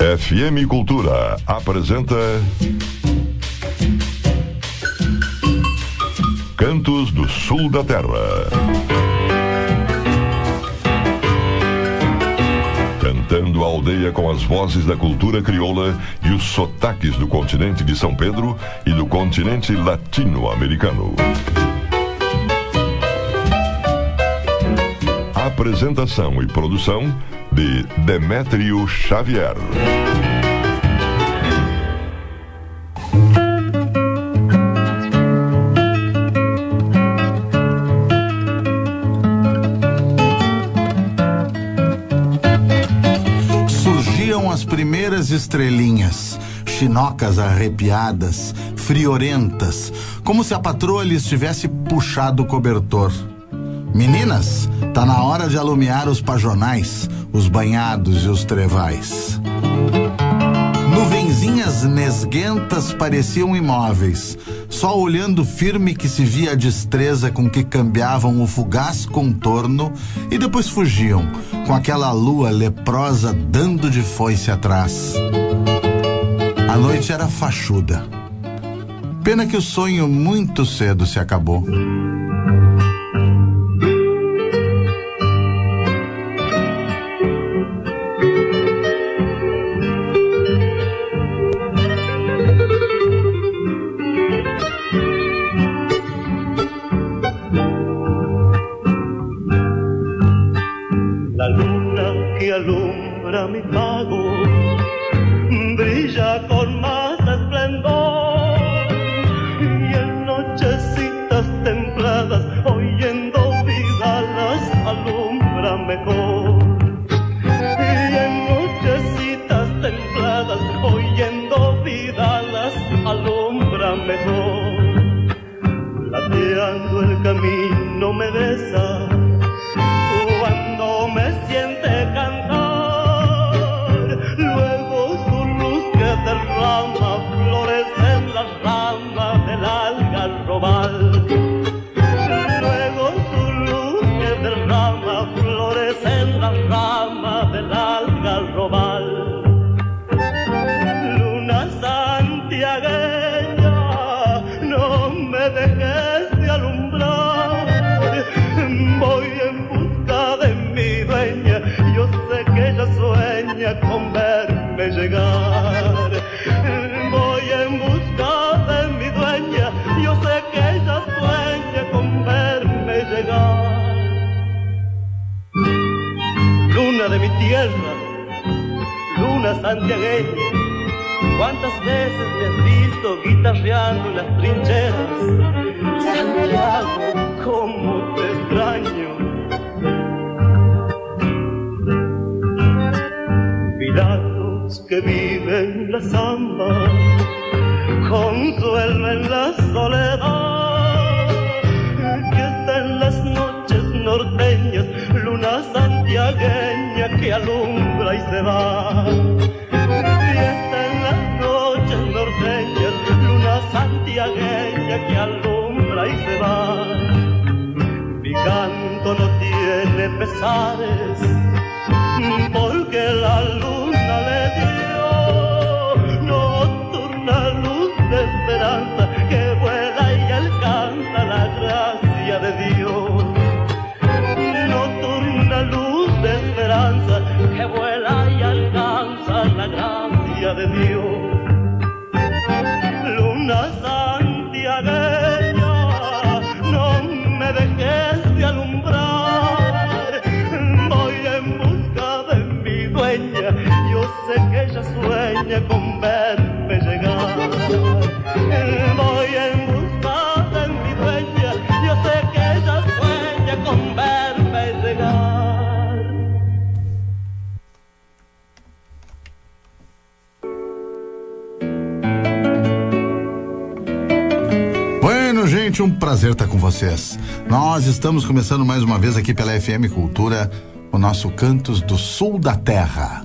FM Cultura apresenta Cantos do Sul da Terra. Cantando a aldeia com as vozes da cultura crioula e os sotaques do continente de São Pedro e do continente latino-americano. Apresentação e produção de Demétrio Xavier. Surgiam as primeiras estrelinhas, chinocas arrepiadas, friorentas, como se a patroa lhes tivesse puxado o cobertor. Meninas, tá na hora de alumiar os pajonais, os banhados e os trevais. Nuvenzinhas nesguentas pareciam imóveis, só olhando firme que se via a destreza com que cambiavam o fugaz contorno e depois fugiam, com aquela lua leprosa dando de foice atrás. A noite era fachuda. Pena que o sonho muito cedo se acabou. Mi pago brilla con más esplendor y en nochecitas templadas oyendo vidalas alumbra mejor. Y en nochecitas templadas oyendo vidalas alumbra mejor. Plateando el camino me besa cuando me siente cantar. Derrama flores en las ramas del algarrobal. Luego su luz que derrama flores en las ramas del algarrobal. Luna santiagueña, no me dejes de alumbrar. Voy en busca de mi dueña, yo sé que ella sueña con verme llegar. Voy en busca de mi dueña, yo sé que ella sueña con verme llegar. Luna de mi tierra, luna santiagueña, ¿cuántas veces me has visto guitarreando en las trincheras? Santiago, cómo te extraño. Milagros que viven la samba, consuelo en la soledad, que está en las noches norteñas, luna santiagueña que alumbra y se va. Y está en las noches norteñas, luna santiagueña que alumbra y se va. Mi canto no tiene pesares, porque la luna le dio nocturna luz de esperanza que vuela y alcanza la gracia de Dios. Nocturna luz de esperanza que vuela y alcanza la gracia de Dios. Luna santiagueña, no me dejes de alumbrar. Voy en busca de mi dueña, yo sé que ella sueña con verme llegar. Voy en busca de mi dueña, yo sé que ella sueña con verme llegar. Bueno, gente, um prazer estar com vocês. Nós estamos começando mais uma vez aqui pela FM Cultura, o nosso Cantos do Sul da Terra.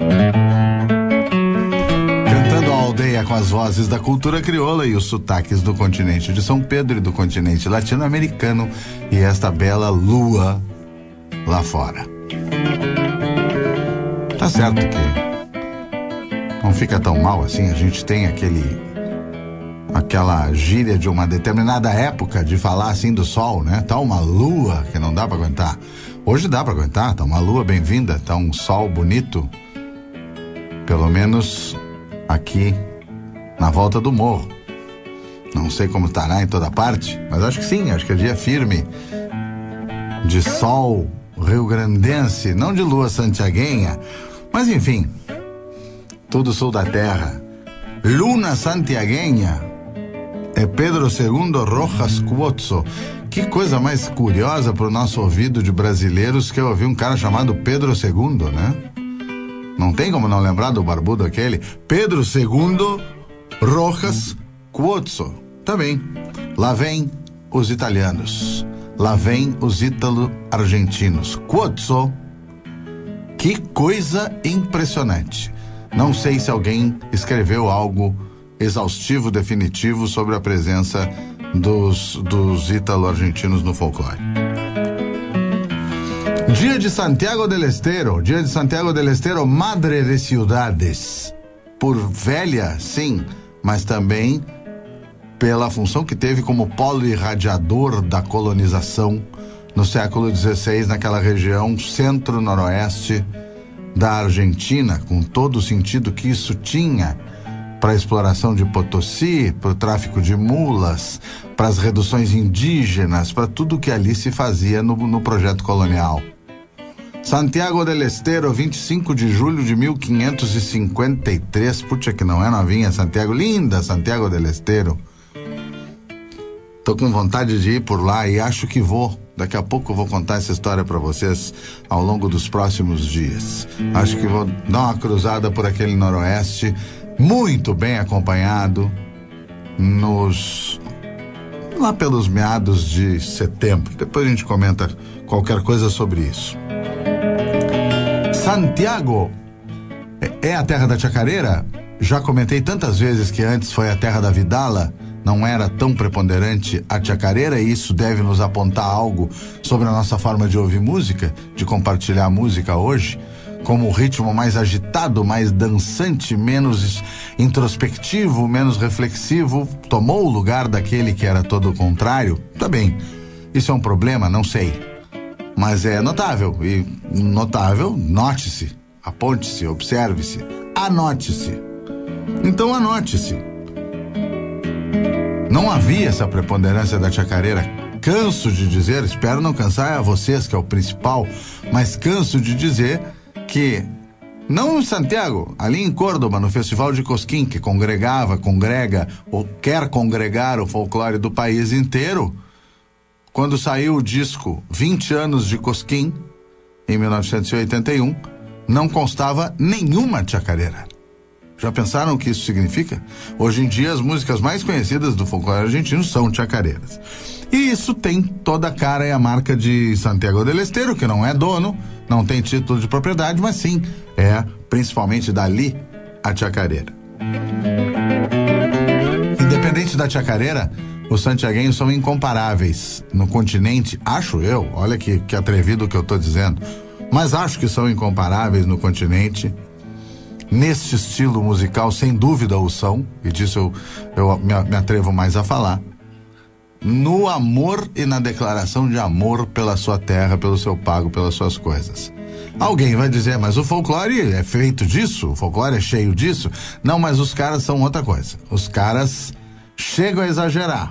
Cantando a aldeia com as vozes da cultura crioula e os sotaques do continente de São Pedro e do continente latino-americano e esta bela lua lá fora. Tá certo que não fica tão mal assim. A gente tem aquela gíria de uma determinada época de falar assim do sol, né? Tá uma lua que não dá pra aguentar. Hoje dá pra aguentar, tá uma lua bem-vinda, tá um sol bonito, pelo menos aqui na volta do morro. Não sei como estará em toda parte, mas acho que sim, acho que é dia firme de sol rio-grandense, não de lua santiaguenha, mas enfim, todo sul da terra. Luna santiaguenha é Pedro II Rojas Cuozzo. Que coisa mais curiosa pro nosso ouvido de brasileiros que eu ouvi um cara chamado Pedro II, né? Não tem como não lembrar do barbudo aquele. Pedro II Rojas Cuozzo. Tá bem. Lá vem os italianos. Lá vem os ítalo-argentinos. Cuozzo. Que coisa impressionante. Não sei se alguém escreveu algo exaustivo, definitivo sobre a presença dos ítalo-argentinos no folclore. Dia de Santiago del Estero. Dia de Santiago del Estero, madre de ciudades. Por velha, sim, mas também pela função que teve como polo irradiador da colonização no século XVI, naquela região centro-noroeste da Argentina, com todo o sentido que isso tinha para a exploração de Potosí, para o tráfico de mulas, para as reduções indígenas, para tudo que ali se fazia no projeto colonial. Santiago del Estero, 25 de julho de 1553. Puxa, que não é novinha, Santiago. Linda, Santiago del Estero. Tô com vontade de ir por lá e acho que vou. Daqui a pouco eu vou contar essa história para vocês ao longo dos próximos dias. Acho que vou dar uma cruzada por aquele noroeste, muito bem acompanhado, lá pelos meados de setembro. Depois a gente comenta qualquer coisa sobre isso. Santiago é a terra da chacareira? Já comentei tantas vezes que antes foi a terra da vidala. Não era tão preponderante a chacareira, e isso deve nos apontar algo sobre a nossa forma de ouvir música, de compartilhar música hoje, como o ritmo mais agitado, mais dançante, menos introspectivo, menos reflexivo, tomou o lugar daquele que era todo o contrário. Tá bem, isso é um problema? Não sei. Mas é notável, e notável, note-se, aponte-se, observe-se, anote-se. Então anote-se. Não havia essa preponderância da chacareira. Canso de dizer, espero não cansar a vocês, que é o principal, mas canso de dizer que, não em Santiago, ali em Córdoba, no Festival de Cosquín, que congrega, ou quer congregar o folclore do país inteiro, quando saiu o disco 20 anos de Cosquín, em 1981, não constava nenhuma chacareira. Já pensaram o que isso significa? Hoje em dia, as músicas mais conhecidas do folclore argentino são chacareiras. E isso tem toda a cara e a marca de Santiago del Estero, que não é dono, não tem título de propriedade, mas sim, é principalmente dali a chacareira. Independente da chacareira, os santiaguenhos são incomparáveis no continente, acho eu, olha que atrevido o que eu estou dizendo, mas acho que são incomparáveis no continente. Neste estilo musical, sem dúvida o são, e disso eu me atrevo mais a falar, no amor e na declaração de amor pela sua terra, pelo seu pago, pelas suas coisas. Alguém vai dizer, mas o folclore é feito disso, o folclore é cheio disso. Não, mas os caras são outra coisa. Os caras chegam a exagerar.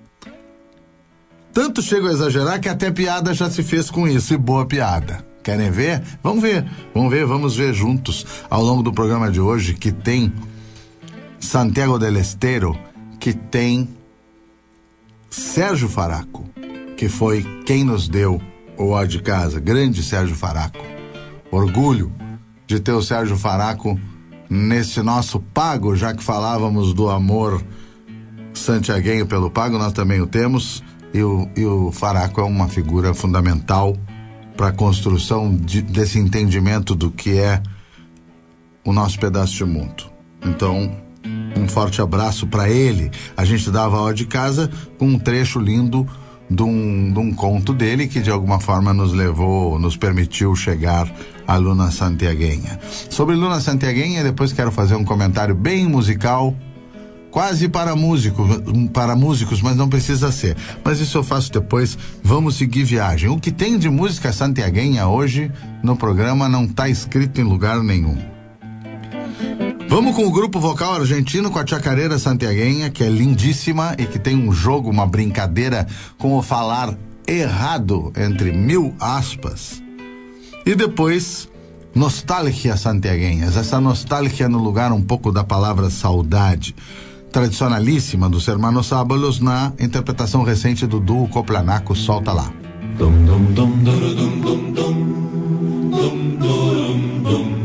Tanto chegam a exagerar que até piada já se fez com isso, e boa piada. Querem ver? Vamos ver juntos ao longo do programa de hoje, que tem Santiago del Estero, que tem Sérgio Faraco, que foi quem nos deu o Ó de Casa, grande Sérgio Faraco. Orgulho de ter o Sérgio Faraco nesse nosso pago, já que falávamos do amor santiaguenho pelo pago, nós também o temos, e o Faraco é uma figura fundamental para a construção desse entendimento do que é o nosso pedaço de mundo. Então, um forte abraço para ele. A gente dava Ó de Casa com um trecho lindo de um conto dele que de alguma forma nos permitiu chegar à Luna Santiagueña. Sobre Luna Santiagueña, depois quero fazer um comentário bem musical, quase para músicos, mas não precisa ser. Mas isso eu faço depois. Vamos seguir viagem. O que tem de música santiagueña hoje no programa não está escrito em lugar nenhum. Vamos com o grupo vocal argentino, com a Chacarera Santiagueña, que é lindíssima e que tem um jogo, uma brincadeira com o falar errado, entre 1000 aspas. E depois, Nostalgia Santiagueñas, essa nostalgia no lugar um pouco da palavra saudade, tradicionalíssima dos Hermanos Ábalos, na interpretação recente do duo Coplanaco. Solta lá. Dum dum dum dum dum dum dum dum dum dum.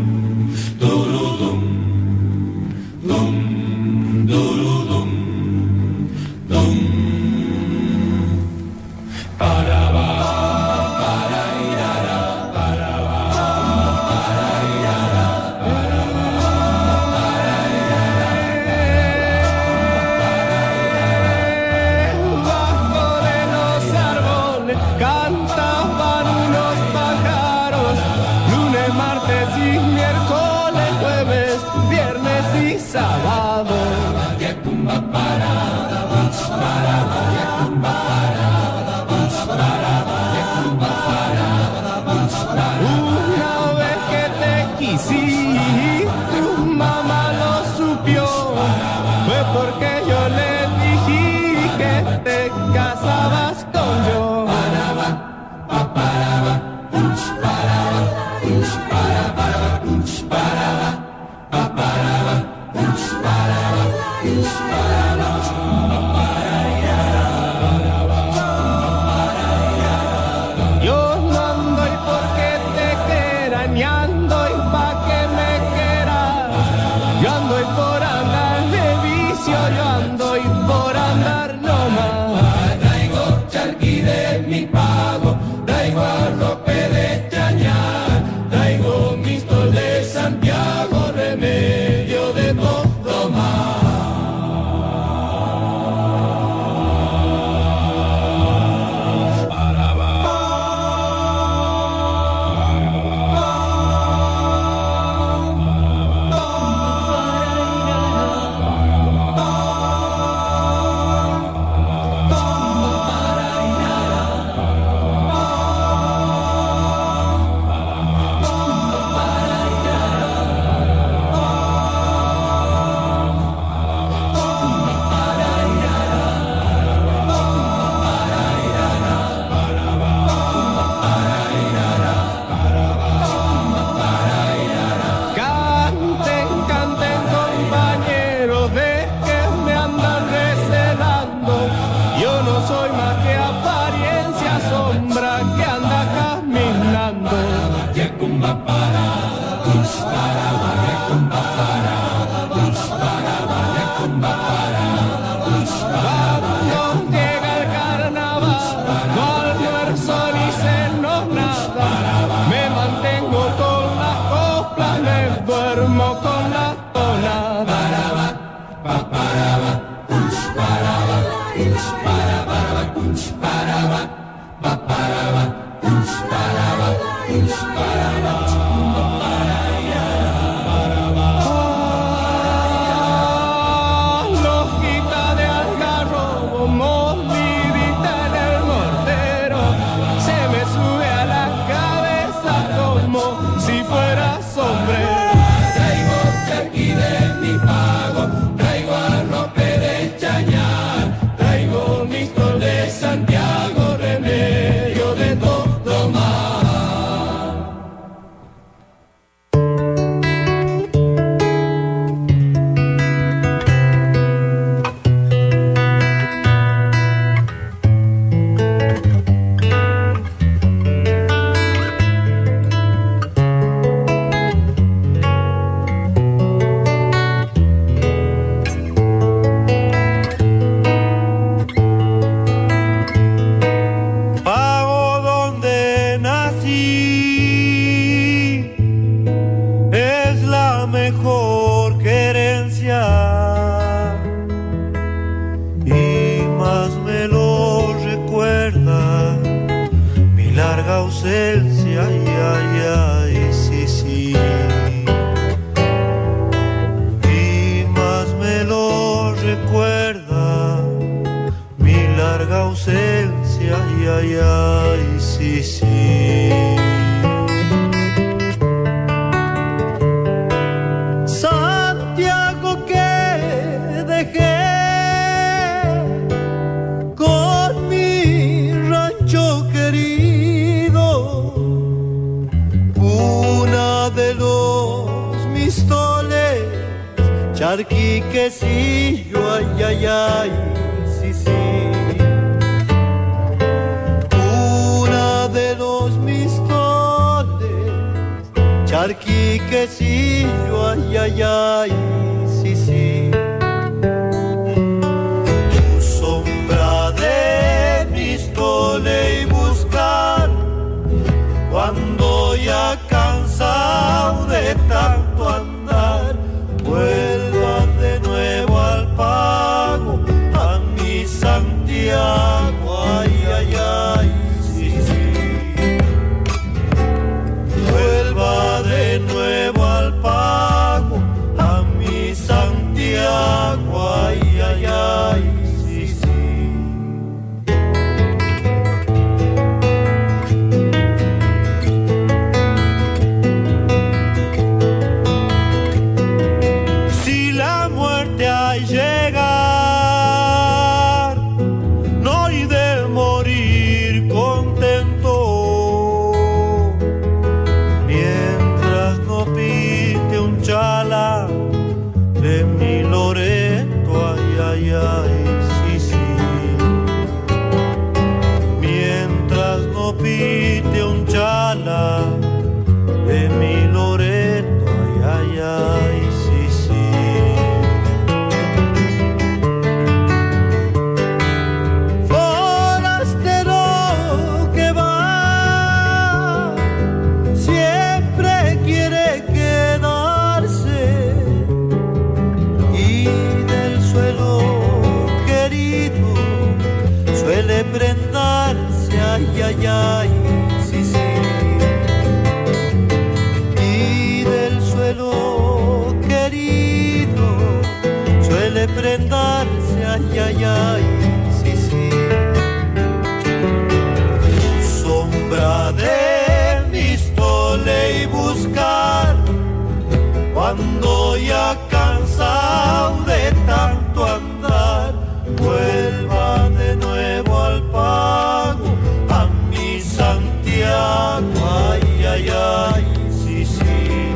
ausencia, ay, ay, ay, sí, sí. Y más me lo recuerda mi larga ausencia, ay, ay, ay, sí, sí. Santiago que dejé con mi rancho querido, una de los Mistoles, Charquiquecillo, ay, ay, ay, sí, sí. Una de los Mistoles, Charquiquecillo, ay, ay, ay, sí, sí. Tu sombra de Mistole y buscar, cuando ya cansado de tanto andar, vuelva de nuevo al pago, a mi Santiago, ay, ay, ay, sí, sí. Vuelva de nuevo al pago, a mi Santiago, ay, ay, ay, sí, sí. Si la muerte hay llegar, no hay de morir contento, mientras no pite un chala de mi Loreto, ay, ay, ay, sí, sí. Mientras no pite un chala de mi Loreto, ay, ay, ay, sí, sí. Forastero que va, siempre quiere quedarse, y del suelo querido suele prendarse, ay, ay, ay, sí, sí. Y del suelo querido suele prendarse, ay, ay, ay, sí, sí. Sombra de Mistole y buscar, cuando ya cansado de tanto andar, vuelva de nuevo al pago, a mi Santiago, ay, ay, ay, sí, sí.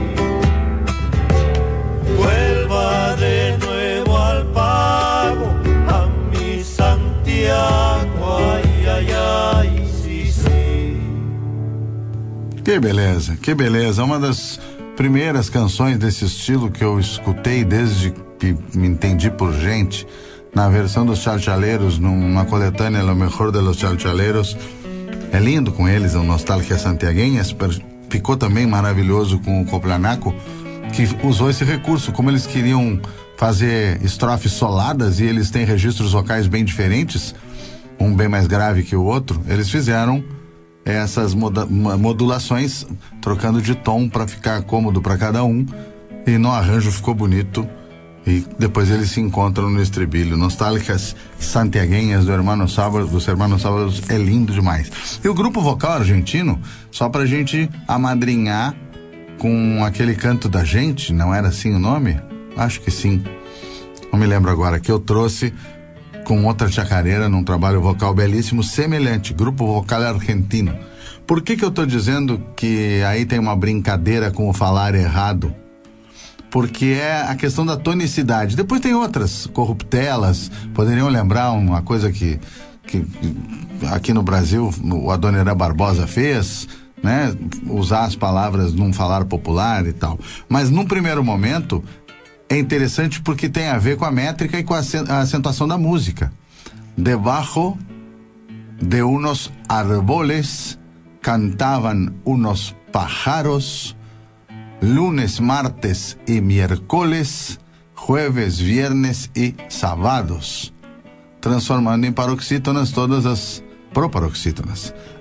Vuelva de nuevo al pago, a mi Santiago, ay, ay, ay, sí, sí. Que beleza, que beleza. Uma das primeiras canções desse estilo que eu escutei desde que me entendi por gente, na versão dos Chalchaleiros, numa coletânea Lo Mejor de los Chalchaleiros. É lindo com eles, o Nostalgia Santiagueña. Ficou também maravilhoso com o Coplanaco, que usou esse recurso. Como eles queriam fazer estrofes soladas e eles têm registros vocais bem diferentes, um bem mais grave que o outro, eles fizeram essas modulações, trocando de tom para ficar cômodo para cada um, e no arranjo ficou bonito. E depois eles se encontram no estribilho. Nostálgicas Santiagueñas dos Hermanos Sábados, é lindo demais. E o grupo vocal argentino, só pra gente amadrinhar com aquele canto da gente, não era assim o nome? Acho que sim, não me lembro agora, que eu trouxe com outra chacareira num trabalho vocal belíssimo, semelhante, grupo vocal argentino. Por que eu tô dizendo que aí tem uma brincadeira com o falar errado? Porque é a questão da tonicidade. Depois tem outras, corruptelas, poderiam lembrar uma coisa que aqui no Brasil o Adoniran Barbosa fez, né? Usar as palavras num falar popular e tal. Mas num primeiro momento é interessante porque tem a ver com a métrica e com a acentuação da música. Debajo de unos árboles cantaban unos pájaros, lunes, martes y miércoles, jueves, viernes y sábados, transformando em paroxítonas todas as proparoxítonas. Los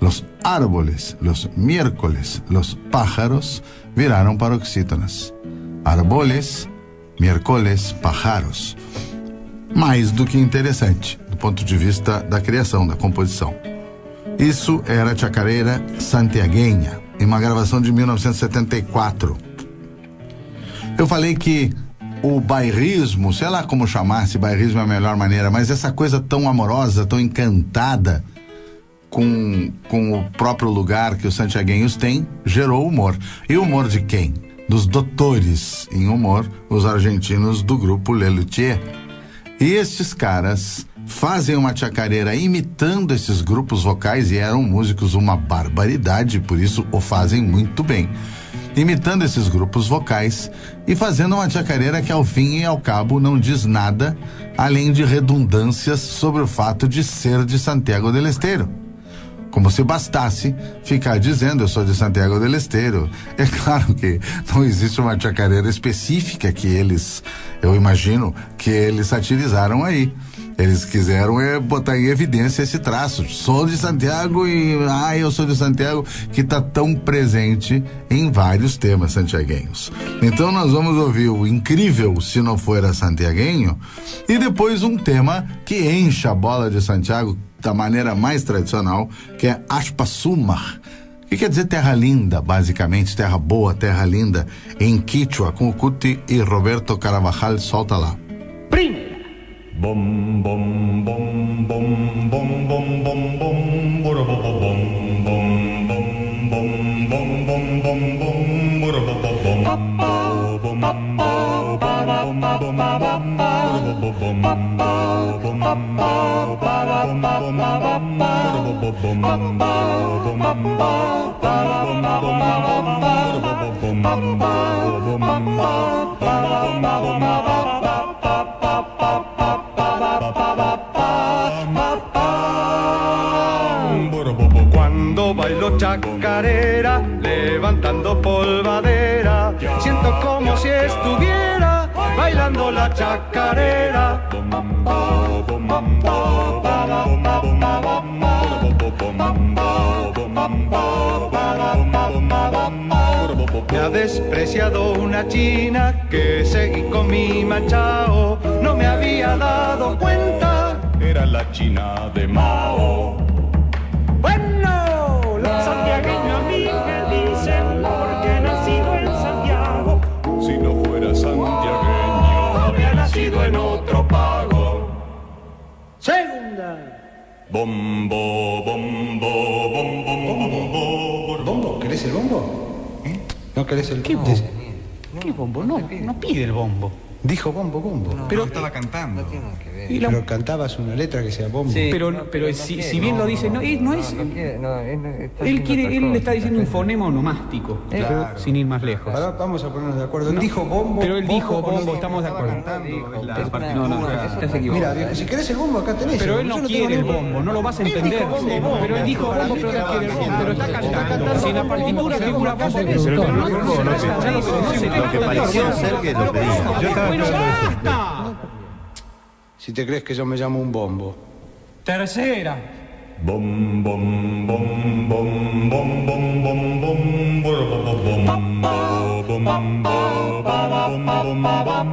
árboles, los miércoles, los pájaros viraram paroxítonas. Árboles, miércoles, pájaros. Mais do que interessante, do ponto de vista da criação, da composição. Isso era a chacareira santiaguenha, em uma gravação de 1974. Eu falei que o bairrismo, sei lá como chamar, se bairrismo é a melhor maneira, mas essa coisa tão amorosa, tão encantada com o próprio lugar que os santiaguenhos têm, gerou humor. E humor de quem? Dos doutores em humor, os argentinos do grupo Lelutier. E estes caras fazem uma chacareira imitando esses grupos vocais, e eram músicos uma barbaridade, por isso o fazem muito bem. Imitando esses grupos vocais e fazendo uma chacareira que ao fim e ao cabo não diz nada, além de redundâncias sobre o fato de ser de Santiago del Estero. Como se bastasse ficar dizendo eu sou de Santiago del Estero. É claro que não existe uma chacareira específica que eles, eu imagino, que eles satirizaram aí. Eles quiseram botar em evidência esse traço. Sou de Santiago e eu sou de Santiago, que está tão presente em vários temas santiaguenhos. Então nós vamos ouvir o incrível Se Não Fuera Santiaguenho e depois um tema que enche a bola de Santiago da maneira mais tradicional, que é Ashpasumar, que quer dizer terra linda, basicamente, terra boa, terra linda, em quichua, com o Cuti e Roberto Carabajal. Solta lá. Prim! Bom bom bom bom bom bom bom bom bora bom bom bom bom bom bom bom bom bom bora bom Cuando bailo chacarera, levantando polvadera, siento como si estuviera bailando la chacarera. Me ha despreciado una china que seguí con mi machao, no me había dado cuenta, era la China de Mao. Bueno, los Santiagueño a mí me dicen porque he nacido en Santiago. Si no fuera santiagueño, habría nacido en otro pago. Segunda. Bombo, bombo, bombo, bombo. ¿Bombo? ¿Querés el bombo? ¿No querés el ¿Qué bombo? bombo? ¿Qué bombo? No pide el bombo. Dijo bombo, bombo. No, pero estaba cantando. No tiene que ver. Y la- Pero cantabas una letra que sea bombo. Sí. pero si bien lo dice, no es. Él le está diciendo un fonema onomástico, Claro. sin ir más lejos. Ahora vamos a ponernos de acuerdo. Él No, dijo bombo. pero él dijo bombo, no. estamos de acuerdo. Cantando, es la Pero partitura. No, estás equivocado. Mira, viejo, si querés el bombo acá tenés. Pero él Yo no tengo quiere el ningún- bombo, no lo vas a entender. Dijo bombo, bombo. Pero él dijo Para bombo, mí pero que no quiere el bombo. pero está cantando. Si en la partitura figura bombo, Pero pero no, no no, se no, Lo que pareció ser que lo pedía. Yo estaba Pero esperando eso. basta. Si te crees que yo me llamo un bombo. Tercera. Bom bom bom bom bom bom bom bom bora bom bom bom bom bom bom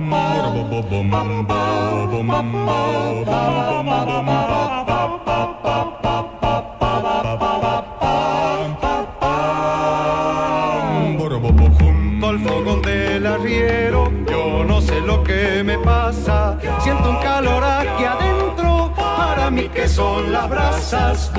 junto al fogón del arriero, yo no sé lo que me pasa, siento un calor aquí adentro, para mí que son las brasas.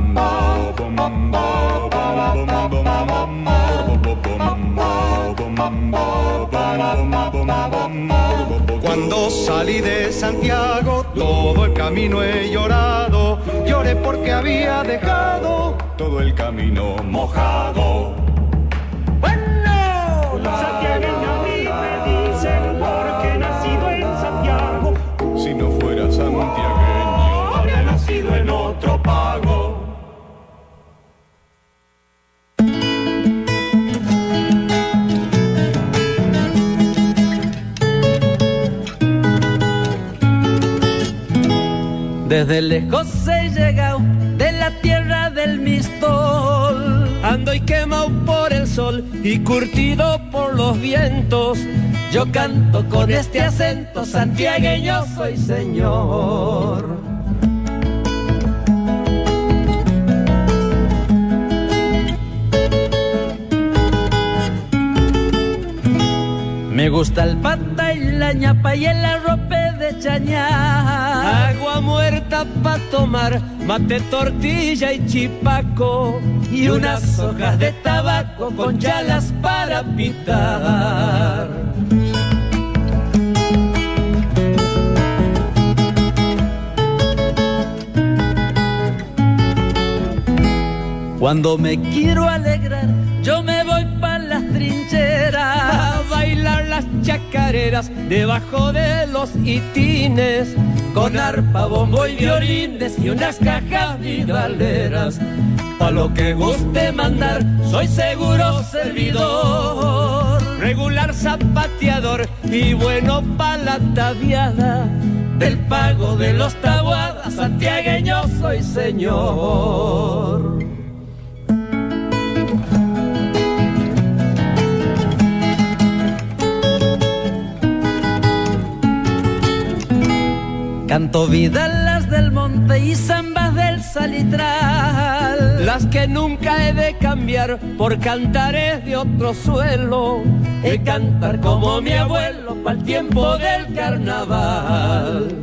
Cuando salí de Santiago, todo el camino he llorado, lloré porque había dejado todo el camino mojado. bueno, Santiagueño a mí me dicen porque he nacido en Santiago. Si no fuera santiagueño, habría nacido en otro pago. Desde lejos he llegado de la tierra del Mistol. Cuando y quemado por el sol y curtido por los vientos, yo canto con este acento santiagueño, soy señor. Me gusta el pata y la ñapa y el arrope de chañar. Agua muerta pa' tomar, mate, tortilla y chipaco, y unas hojas de tabaco con chalas para pitar. Cuando me quiero alegrar, yo me voy pa' las trincheras a bailar las chacareras debajo de los itines, con arpa, bombo y violines y unas cajas vidaleras. Pa' lo que guste mandar, soy seguro servidor, regular zapateador y bueno pa' la tabiada. Del pago de los tabuadas, santiagueño soy señor. Canto vidalas del monte y zambas del salitral, las que nunca he de cambiar por cantares de otro suelo. He cantar como mi abuelo pa'l tiempo del carnaval.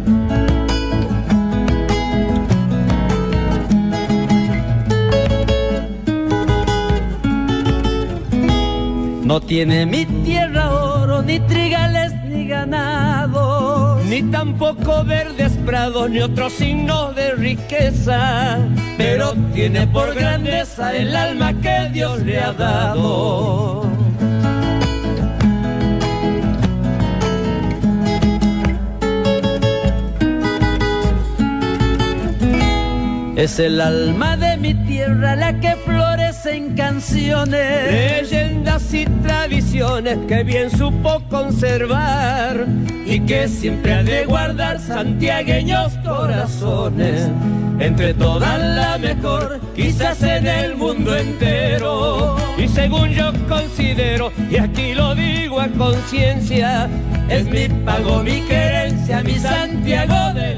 No tiene mi tierra oro, ni trigales, ni ganado, ni tampoco verdes prados, ni otros signos de riqueza, pero tiene por grandeza el alma que Dios le ha dado. Es el alma de mi tierra la que florece en canciones, leyendas y tradiciones que bien supo conservar y que siempre ha de guardar santiagueños corazones. Entre todas la mejor, quizás en el mundo entero, y según yo considero, y aquí lo digo a conciencia, es mi pago, mi querencia, mi Santiago del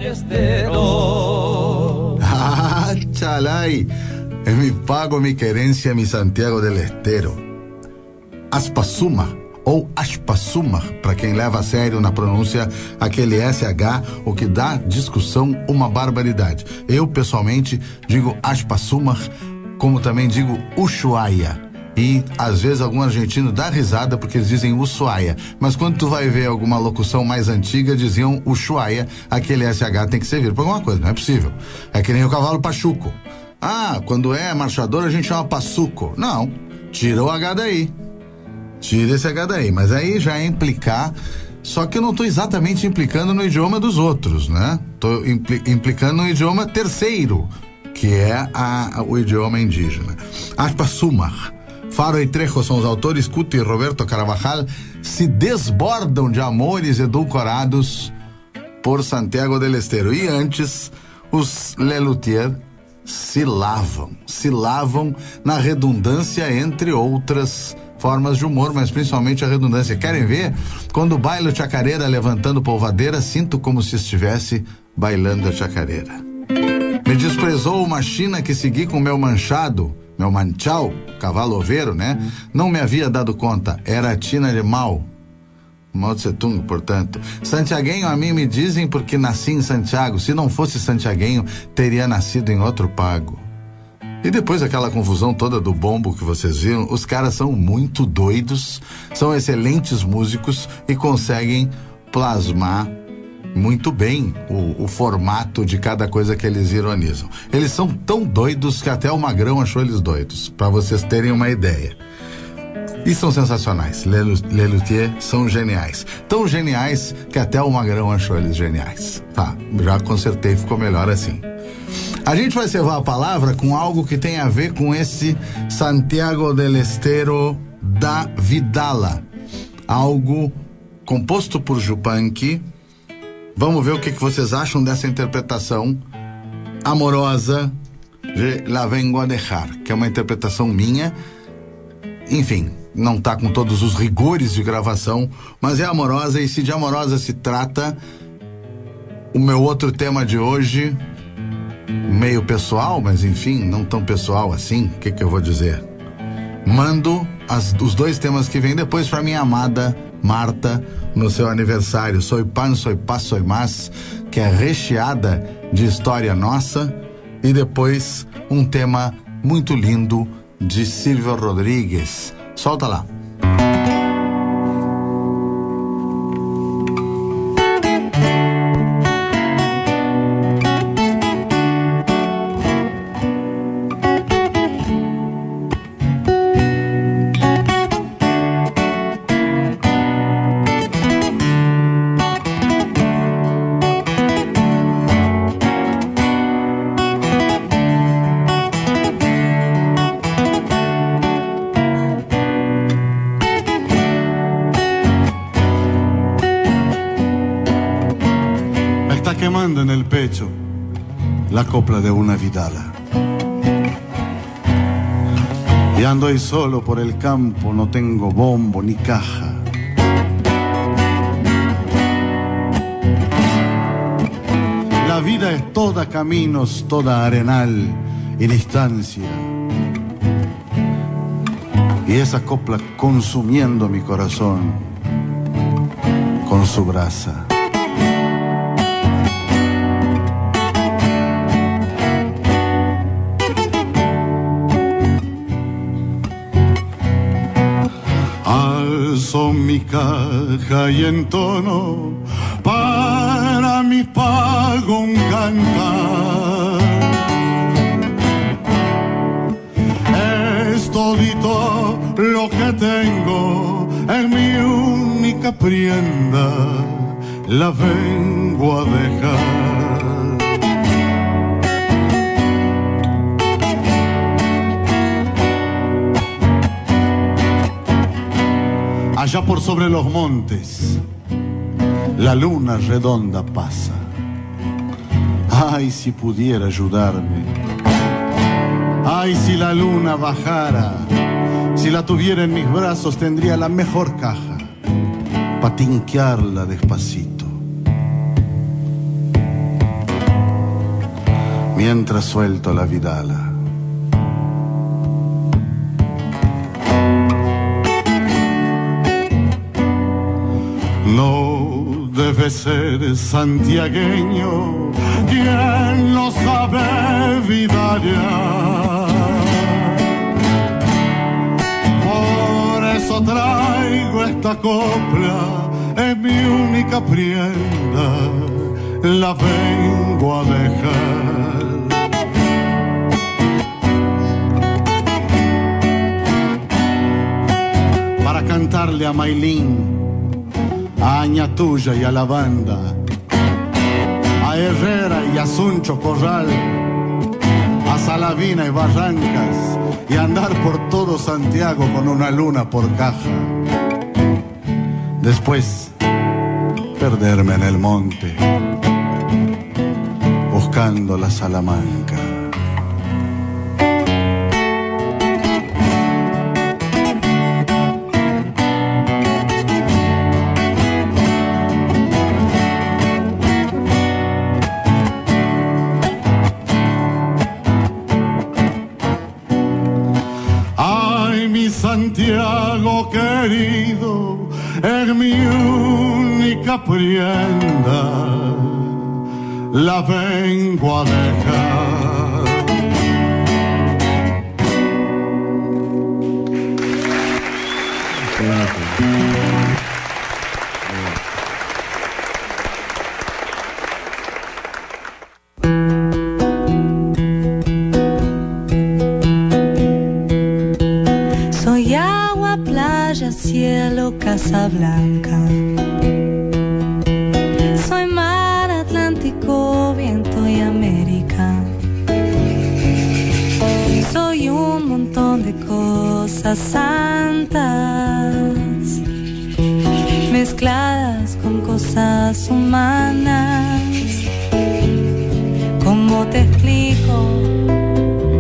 Estero. Ah, chalai, es mi pago, mi querencia, mi Santiago del Estero. Aspasuma ou Aspasuma, para quem leva a sério na pronúncia aquele SH, o que dá discussão uma barbaridade. Eu, pessoalmente, digo Aspasuma, como também digo Ushuaia. E, às vezes, algum argentino dá risada porque eles dizem Ushuaia. Mas quando tu vai ver alguma locução mais antiga, diziam Ushuaia, aquele SH tem que servir para alguma coisa, não é possível. É que nem o cavalo pachuco. Ah, quando é marchador a gente chama passuco. Não, tira o H daí. Tira esse H daí, mas aí já é implicar, só que eu não estou exatamente implicando no idioma dos outros, né? Estou implicando no idioma terceiro, que é o idioma indígena. Aspasumar. Faro e Trejo são os autores, Cuto e Roberto Carvajal se desbordam de amores edulcorados por Santiago del Estero. E antes, os Lelutier se lavam na redundância, entre outras formas de humor, mas principalmente a redundância. Querem ver? Quando bailo chacareira levantando polvadeira, sinto como se estivesse bailando a chacareira. Me desprezou uma china que segui com meu manchado, meu manchao, cavalo oveiro, né? Não me havia dado conta, era a tina de Mao Tse Tung, portanto. Santiaguenho a mim me dizem porque nasci em Santiago. Se não fosse santiaguenho, teria nascido em outro pago. E depois daquela confusão toda do bombo que vocês viram, os caras são muito doidos, são excelentes músicos e conseguem plasmar muito bem o formato de cada coisa que eles ironizam. Eles são tão doidos que até o Magrão achou eles doidos, para vocês terem uma ideia. E são sensacionais. Lelutier são geniais. Tão geniais que até o Magrão achou eles geniais. Tá, já consertei, ficou melhor assim. A gente vai cevar a palavra com algo que tem a ver com esse Santiago del Estero da Vidala. Algo composto por Yupanqui. Vamos ver o que vocês acham dessa interpretação amorosa, La Vengo a Dejar, que é uma interpretação minha. Enfim, não tá com todos os rigores de gravação, mas é amorosa, e se de amorosa se trata, o meu outro tema de hoje, meio pessoal, mas enfim, não tão pessoal assim, o que eu vou dizer? Mando os dois temas que vêm depois para minha amada Marta, no seu aniversário. Soy Pan, Soy Paz, Soy Más, que é recheada de história nossa, e depois um tema muito lindo de Silvio Rodrigues. Solta lá. Quemando en el pecho la copla de una vidala. Y ando ahí solo por el campo, no tengo bombo ni caja. La vida es toda caminos, toda arenal y distancia. Y esa copla consumiendo mi corazón con su brasa. Alzo mi caja y entono para mi pago un cantar. Es todito lo que tengo, es mi única prenda, la vengo a dejar. Allá por sobre los montes, la luna redonda pasa. Ay, si pudiera ayudarme. Ay, si la luna bajara. Si la tuviera en mis brazos, tendría la mejor caja pa' tinquearla despacito. Mientras suelto la vidala. No debe ser santiagueño quien no sabe vidalear. Por eso traigo esta copla, es mi única prenda, la vengo a dejar. Para cantarle a Maylin, a Añatuya y a la banda, a Herrera y a Suncho Corral, a Salavina y Barrancas, y andar por todo Santiago con una luna por caja. Después perderme en el monte buscando la Salamanca. Santiago querido, es mi única prenda, la vengo a dejar. Cielo, Casa Blanca. Soy mar Atlántico, viento y América. Soy un montón de cosas santas mezcladas con cosas humanas. ¿Cómo te explico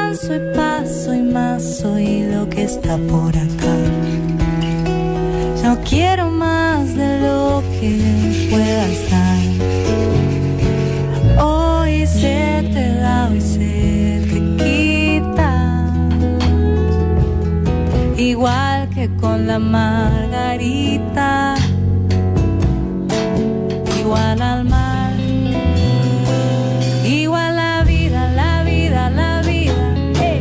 avanzo y paso y más soy lo que está por acá. No quiero más de lo que puedas dar. Hoy se te da, hoy se te quita. Igual que con la margarita, igual al mar, igual la vida, la vida, la vida. Hey.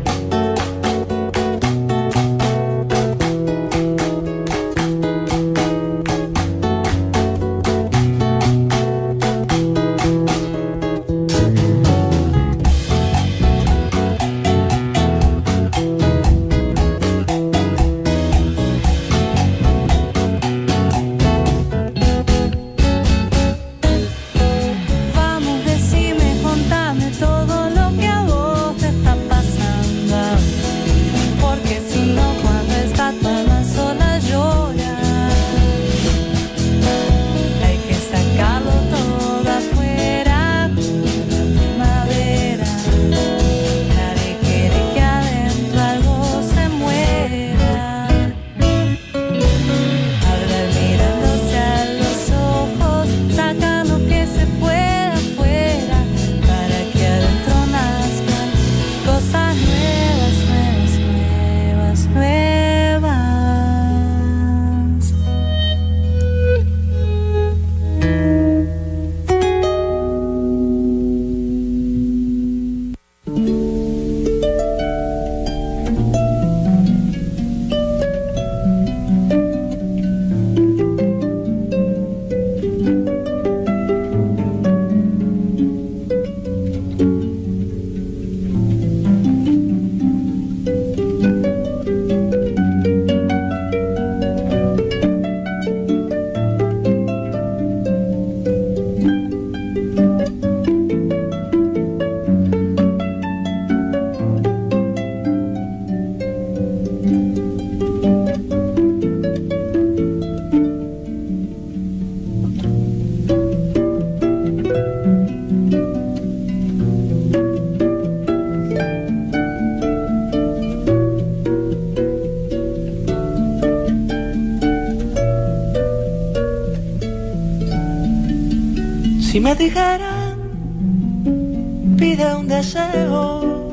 Si me dijeran, pide un deseo,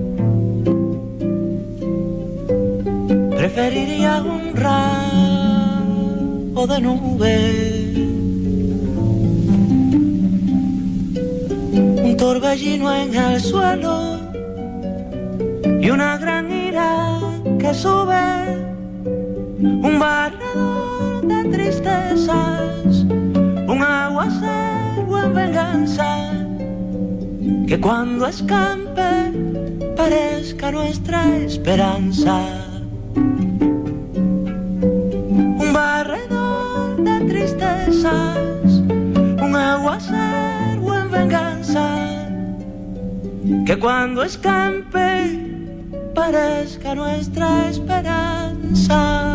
preferiría un ramo de nube, un torbellino en el suelo y una gran ira que sube, un barredor de tristezas, un aguacero en venganza, que cuando escampe parezca nuestra esperanza. Un barredor de tristezas, un aguacero en venganza, que cuando escampe parezca nuestra esperanza.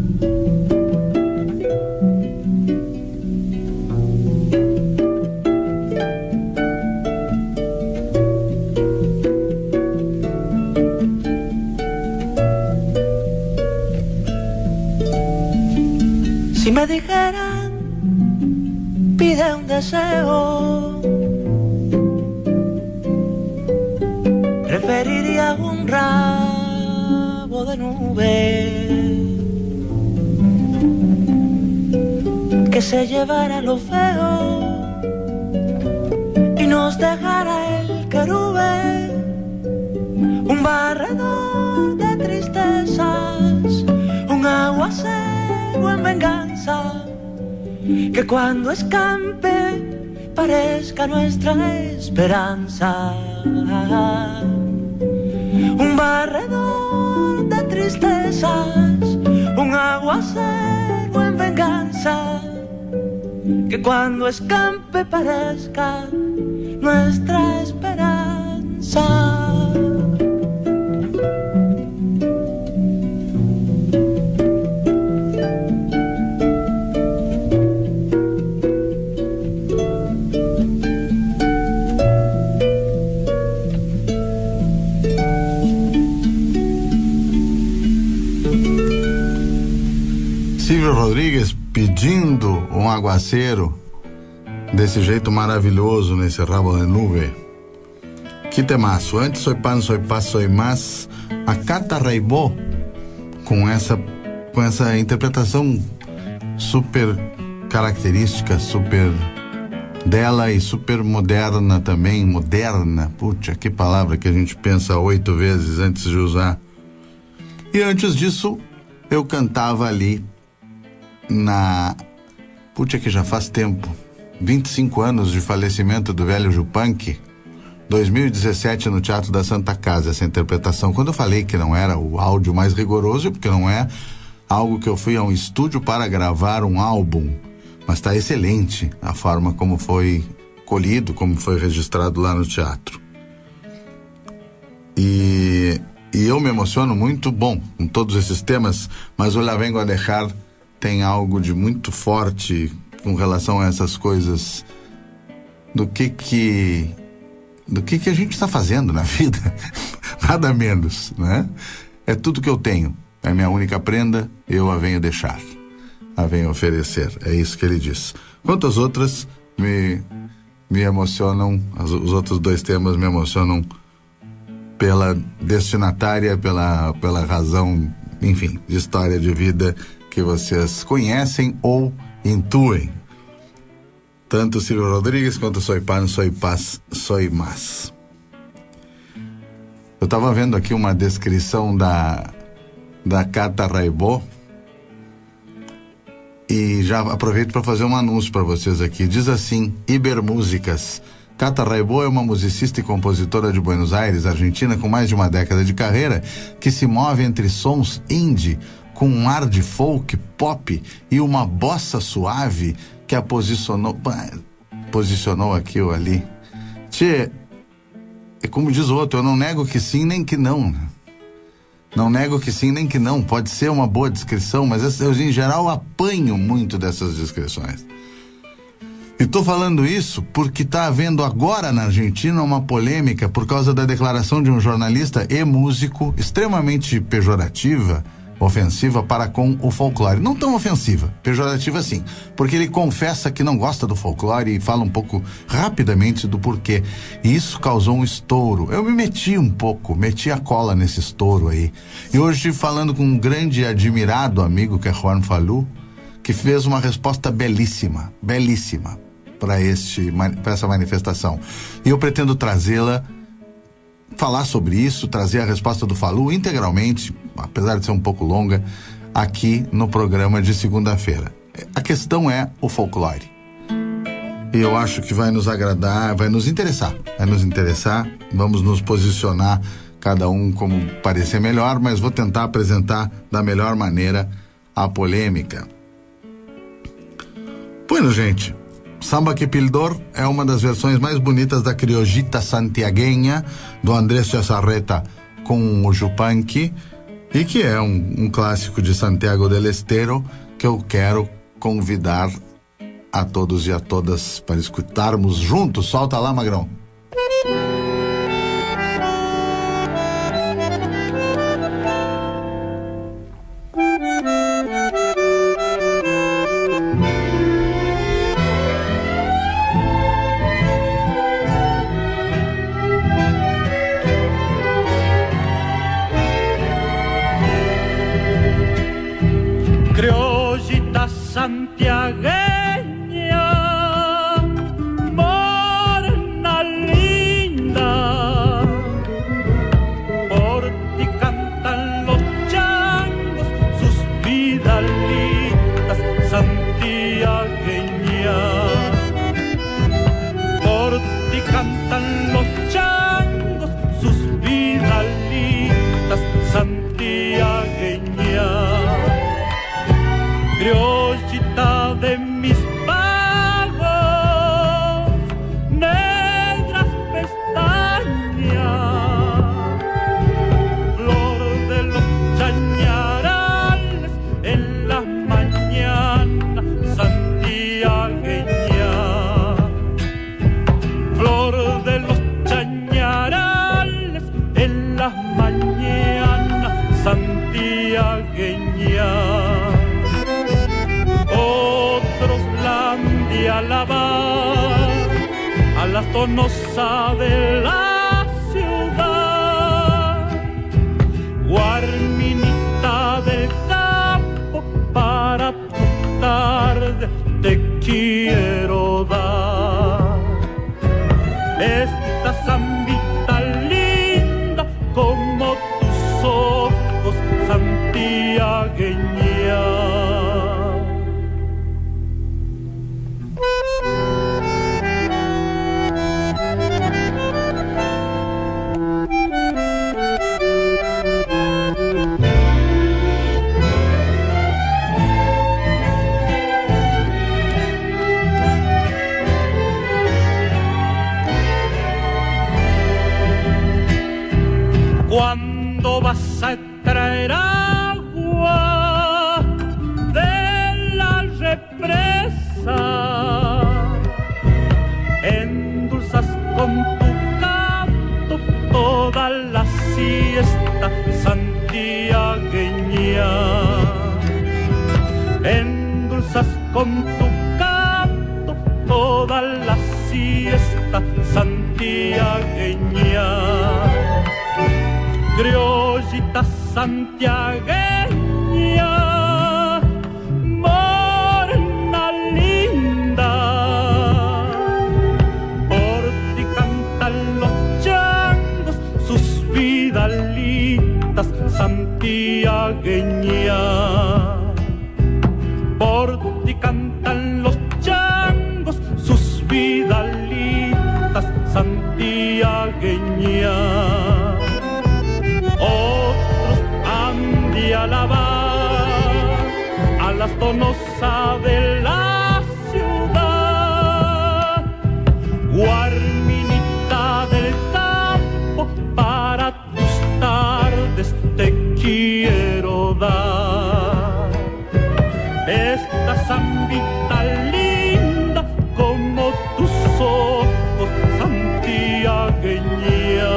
Si me dijeran, pide un deseo, preferiría un ramo de nube que se llevara lo feo y nos dejara el querube, un barredor de tristezas, un aguacero en venganza, que cuando escampe parezca nuestra esperanza. Un barredor de tristezas, un aguacero en venganza, que cuando escampe parezca nuestra esperanza. Silvio Rodrigues pedindo um aguaceiro desse jeito maravilhoso nesse rabo de nube. Que temaço. Antes Soy Pan, Soy Paz, Soy Más. A Cata Raibó com essa interpretação super característica, super dela e super moderna também. Moderna, puxa, que palavra que a gente pensa 8 vezes antes de usar. E antes disso eu cantava ali puxa, que já faz tempo, 25 anos de falecimento do velho Yupanqui, 2017 no Teatro da Santa Casa, essa interpretação. Quando eu falei que não era o áudio mais rigoroso, porque não é algo que eu fui a um estúdio para gravar um álbum, mas está excelente a forma como foi colhido, como foi registrado lá no teatro. E eu me emociono muito, bom, com todos esses temas, mas o La Vengo a Dejar tem algo de muito forte com relação a essas coisas do que a gente está fazendo na vida. Nada menos, né? É tudo que eu tenho, é minha única prenda, eu a venho deixar, a venho oferecer, é isso que ele diz. Quanto às outras, me emocionam, os outros 2 temas me emocionam pela destinatária, pela razão, enfim, de história de vida que vocês conhecem ou intuem. Tanto Silvio Rodrigues quanto Soy Pan, Soy Paz, Soy Más. Eu estava vendo aqui uma descrição da Cata Raibó e já aproveito para fazer um anúncio para vocês aqui. Diz assim: Ibermúsicas. Cata Raibó é uma musicista e compositora de Buenos Aires, Argentina, com mais de uma década de carreira, que se move entre sons indie, com um ar de folk, pop e uma bossa suave que a posicionou aqui ou ali. Tchê, é como diz o outro, eu não nego que sim nem que não. Não nego que sim nem que não. Pode ser uma boa descrição, mas eu em geral apanho muito dessas descrições. E estou falando isso porque está havendo agora na Argentina uma polêmica por causa da declaração de um jornalista e músico extremamente pejorativa, ofensiva para com o folclore. Não tão ofensiva, pejorativa sim, porque ele confessa que não gosta do folclore e fala um pouco rapidamente do porquê. E isso causou um estouro. Eu me meti a cola nesse estouro aí. E hoje, falando com um grande e admirado amigo que é Juan Falú, que fez uma resposta belíssima para essa manifestação. E eu pretendo trazê-la, falar sobre isso, trazer a resposta do Falú integralmente, apesar de ser um pouco longa, aqui no programa de segunda-feira. A questão é o folclore. E eu acho que vai nos agradar, vai nos interessar, vamos nos posicionar, cada um como parecer melhor, mas vou tentar apresentar da melhor maneira a polêmica. Bueno, gente, Samba que Pildor é uma das versões mais bonitas da criollita santiagueña do Andrés Chazarreta com o Yupanqui, e que é um clássico de Santiago del Estero que eu quero convidar a todos e a todas para escutarmos juntos. Solta lá, Magrão. Criollita santiagueña, morena linda, por ti cantan los changos sus vidalitas santiagueña, por ti cantan los changos sus vidalitas santiagueña. Criollita de mis pagos, negras pestañas, flor de los chañarales en las mañanas santiagueña, flor de los chañarales en las mañanas santiagueña. de alabar a la donosa de la ciudad, guarminita del campo, para tu tarde te quiero dar esta zambita linda como tus ojos santiagueña. ¿Cuándo vas a traer agua de la represa? Endulzas con tu canto toda la siesta santiagueña. Endulzas con tu canto toda la siesta santiagueña. Criollita santiagueña, morena linda, por ti cantan los changos sus vidalitas santiagueña. Por ti cantan los changos sus vidalitas santiagueña. Otros han de alabar a las donosas de la ciudad, guarminita del campo, para tus tardes te quiero dar esta zambita linda como tus ojos santiagueña.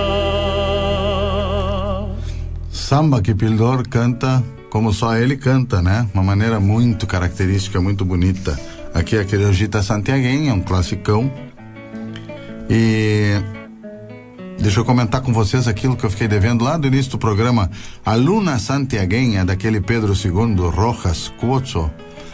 Samba que Pildor canta como só ele canta, né? Uma maneira muito característica, muito bonita. Aqui é a Criollita Santiagueña, um classicão. E deixa eu comentar com vocês aquilo que eu fiquei devendo lá do início do programa. A Luna Santiagueña, daquele Pedro II Rojas Cuozo,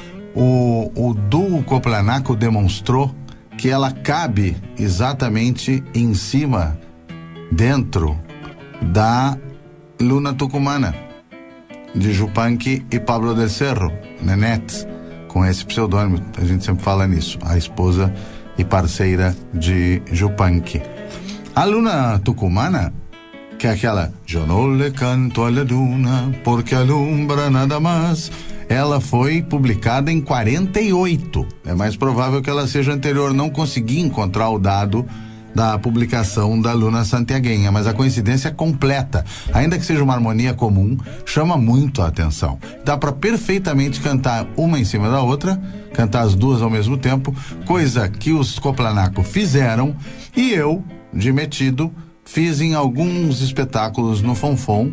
o duo coplanaco demonstrou que ela cabe exatamente em cima, dentro da Luna Tucumana, de Yupanqui e Pablo del Cerro, Nenete, com esse pseudônimo, a gente sempre fala nisso, a esposa e parceira de Yupanqui. A Luna Tucumana, que é aquela "Eu não le canto a la luna porque alumbra nada mais", ela foi publicada em 48. É mais provável que ela seja anterior, não consegui encontrar o dado da publicação da Luna Santiagueña, mas a coincidência é completa. Ainda que seja uma harmonia comum, chama muito a atenção. Dá para perfeitamente cantar uma em cima da outra, cantar as duas ao mesmo tempo, coisa que os Coplanaco fizeram e eu, de metido, fiz em alguns espetáculos no Fonfon,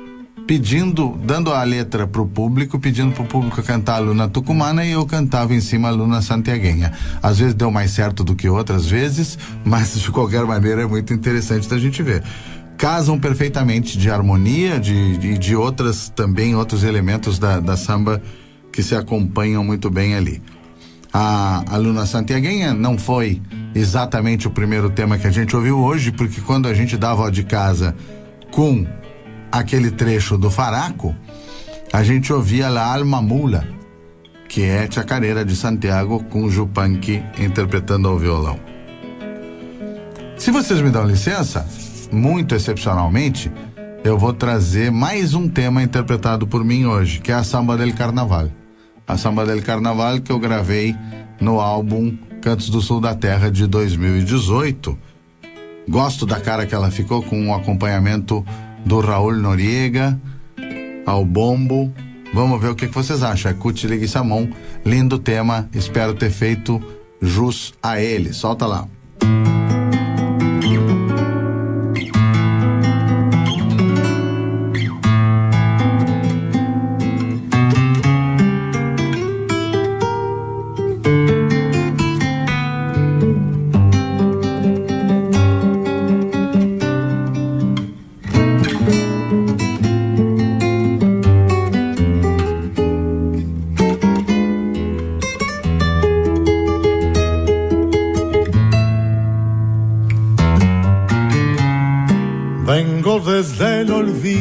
dando a letra pro público, pedindo pro público cantar a Luna Tucumana e eu cantava em cima a Luna Santiagueña. Às vezes deu mais certo do que outras vezes, mas de qualquer maneira é muito interessante da gente ver. Casam perfeitamente de harmonia, de outros elementos da samba que se acompanham muito bem ali. A Luna Santiagueña não foi exatamente o primeiro tema que a gente ouviu hoje, porque quando a gente dava ó de casa com aquele trecho do Faraco, a gente ouvia La Alma Mula, que é Chacareira de Santiago, com Yupanqui interpretando ao violão. Se vocês me dão licença, muito excepcionalmente, eu vou trazer mais um tema interpretado por mim hoje, que é a Samba del Carnaval. A Samba del Carnaval que eu gravei no álbum Cantos do Sul da Terra de 2018. Gosto da cara que ela ficou, com um acompanhamento do Raul Noriega ao bombo. Vamos ver o que vocês acham. É Cuti Leguizamon, lindo tema, espero ter feito jus a ele. Solta lá.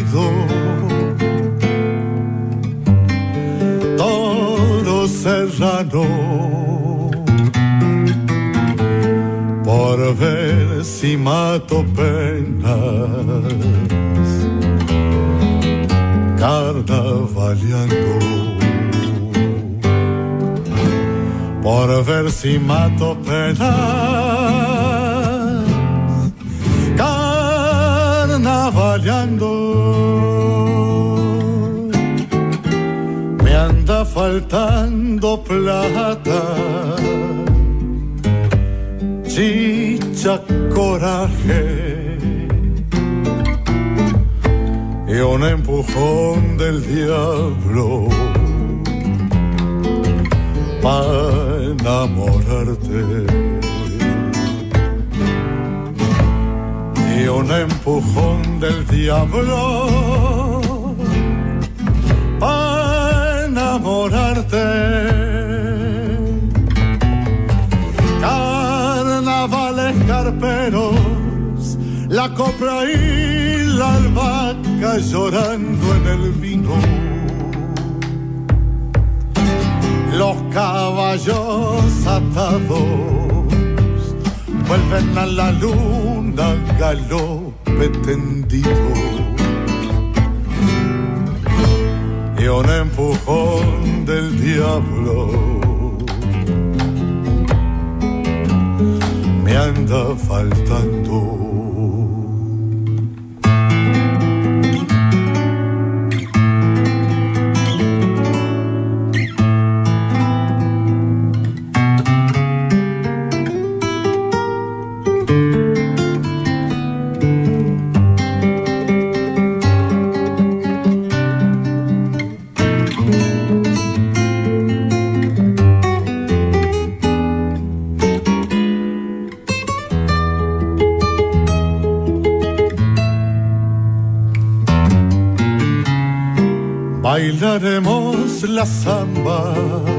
olvido. Toro serrano, por ver si mato penas, carnavaleando, por ver si mato penas, carnavaleando. Me anda faltando plata, chicha, coraje y un empujón del diablo para enamorarte, y un empujón del diablo para enamorarte. Carnavales carperos, la copra y la albahaca llorando en el vino, los caballos atados vuelven a la luna, galope tendido, y un empujón del diablo me anda faltando. Bailaremos la samba,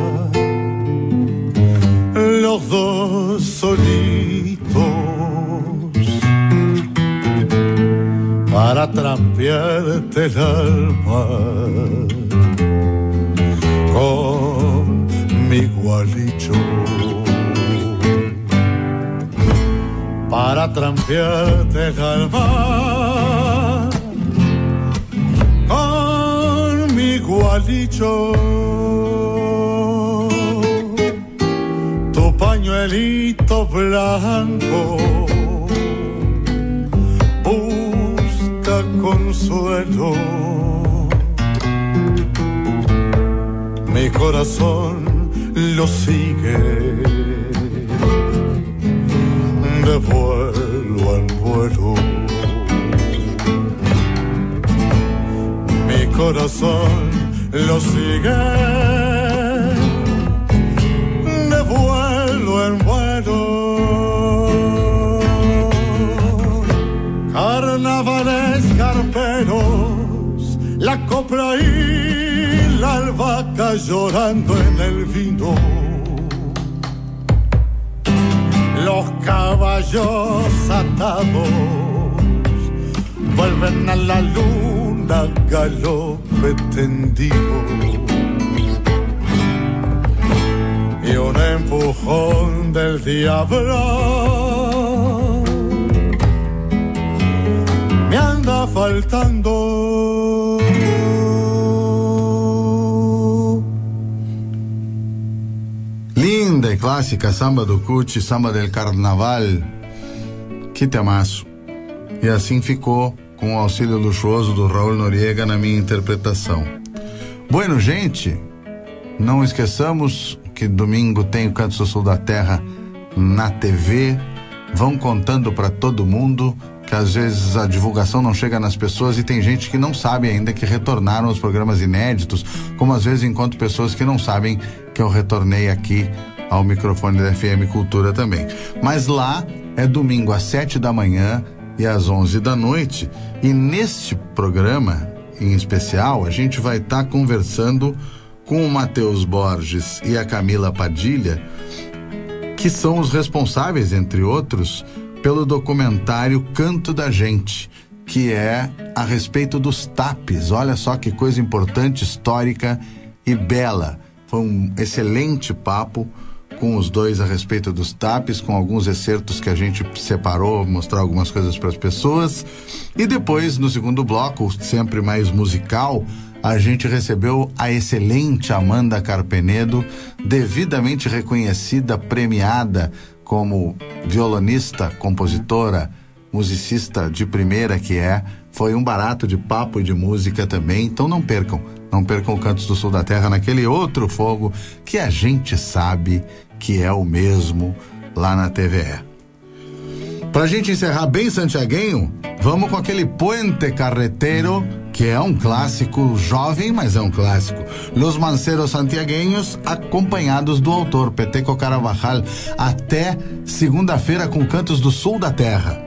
los dos solitos, para trampearte el alma con mi gualicho, para trampearte el alma igualito. Tu pañuelito blanco busca consuelo, mi corazón lo sigue de vuelo en vuelo. Mi corazón lo sigue de vuelo en vuelo. Carnavales carperos, la copra y la albahaca llorando en el vino, los caballos atados vuelven a la luna, galope tendido, y un empujón del diablo me anda faltando. Linda e clássica samba do Cuti, samba del Carnaval. Que temaço. E assim ficou, com o auxílio luxuoso do Raul Noriega na minha interpretação. Bueno, gente, não esqueçamos que domingo tem o Canto do Sul da Terra na TV. Vão contando para todo mundo, que às vezes a divulgação não chega nas pessoas e tem gente que não sabe ainda que retornaram os programas inéditos, como às vezes encontro pessoas que não sabem que eu retornei aqui ao microfone da FM Cultura também. Mas lá é domingo às 7 da manhã e às 11 da noite, e neste programa em especial a gente vai estar conversando com o Matheus Borges e a Camila Padilha, que são os responsáveis, entre outros, pelo documentário Canto da Gente, que é a respeito dos tapes. Olha só que coisa importante, histórica e bela. Foi um excelente papo com os dois a respeito dos tapes, com alguns excertos que a gente separou, mostrar algumas coisas para as pessoas. E depois, no segundo bloco, sempre mais musical, a gente recebeu a excelente Amanda Carpenedo, devidamente reconhecida, premiada como violonista, compositora, musicista de primeira que é. Foi um barato de papo e de música também, então não percam o Cantos do Sul da Terra naquele outro fogo que a gente sabe que é o mesmo lá na TVE. Pra gente encerrar bem santiaguenho, vamos com aquele Puente Carretero, que é um clássico jovem, mas é um clássico. Los Manceros Santiagueños, acompanhados do autor Peteco Carabajal, até segunda-feira com Cantos do Sul da Terra.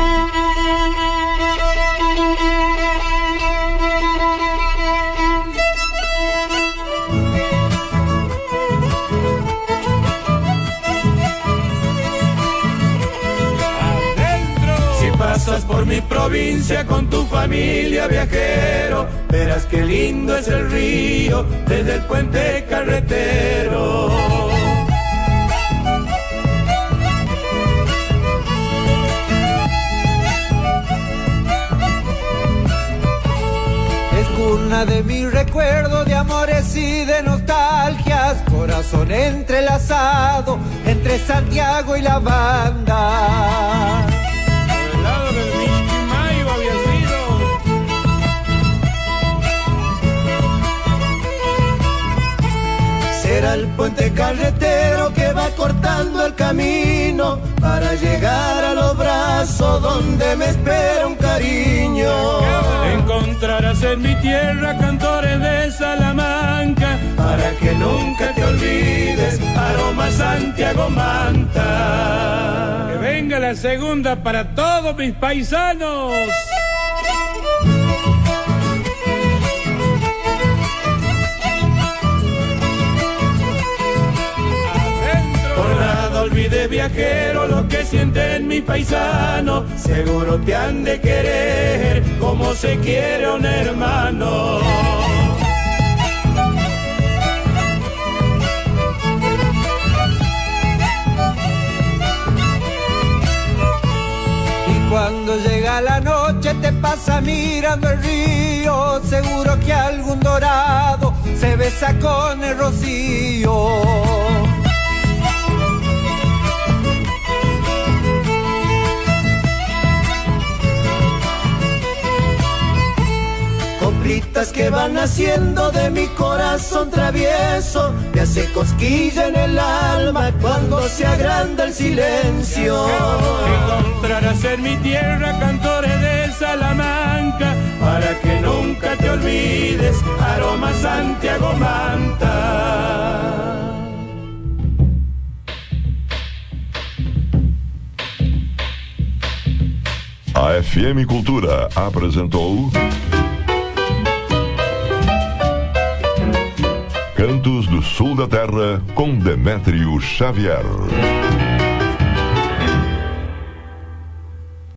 Pasas por mi provincia con tu familia, viajero, verás qué lindo es el río desde el puente carretero. Es cuna de mi recuerdo de amores y de nostalgias, corazón entrelazado entre Santiago y la banda. Será el puente carretero que va cortando el camino para llegar a los brazos donde me espera un cariño. Encontrarás en mi tierra cantores de Salamanca para que nunca te olvides, aroma Santiago Manta. Que venga la segunda para todos mis paisanos. Olvide, viajero, lo que sienten mis paisanos, seguro te han de querer como se quiere un hermano. Y cuando llega la noche te pasa mirando el río, seguro que algún dorado se besa con el rocío. Coplitas que van haciendo de mi corazón travieso, me hace cosquilla en el alma cuando se agranda el silencio. Encontrarás en mi tierra cantores de Salamanca para que nunca te olvides, aroma Santiago Manta. A FM Cultura apresentou Cantos do Sul da Terra com Demétrio Xavier.